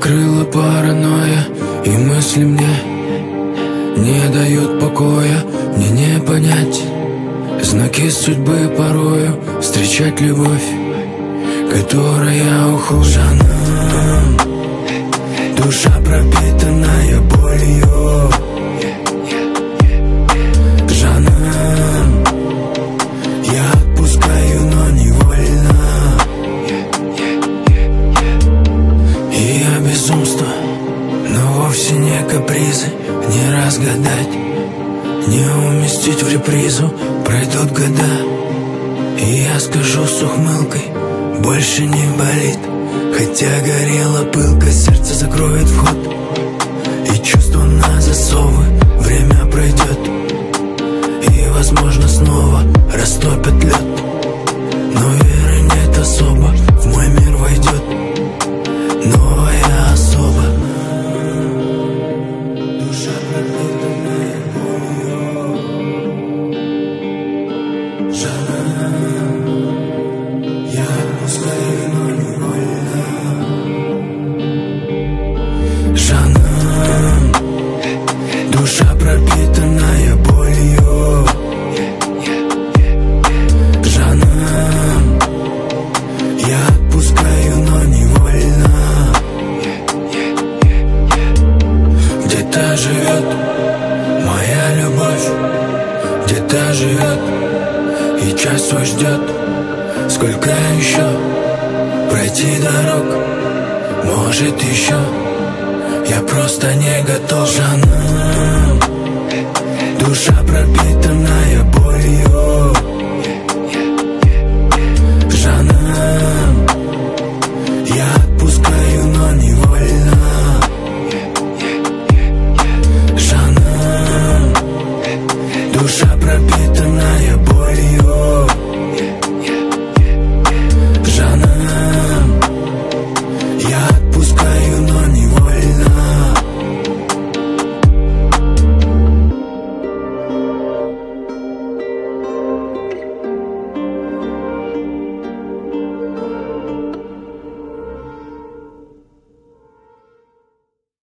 накрыла паранойя, и мысли мне не дают покоя. Мне не понять знаки судьбы порою, встречать любовь, которая уходит. Жаным, душа пропитанная болью. Жаным, я отпускаю, но невольно. И я безумство, но вовсе не капризы. Не разгадать, не уместить в репризу. Пройдут года, и я скажу с ухмылкой: больше не болит. Хотя горела пылка, сердце закроет вход, и чувство на засовы. Время пройдет, и возможно снова растопят лед. Но веры нет особо, в мой мир войдет новая особа. Душа пропитанная болью. Жаным, я отпускаю, но невольно. Жаным, душа пропитанная болью. Жаным, я отпускаю, но невольно. Где-то живет моя любовь, где-то живет и час свой ждет. Сколько еще пройти дорог, может еще я просто не готов. Жаным,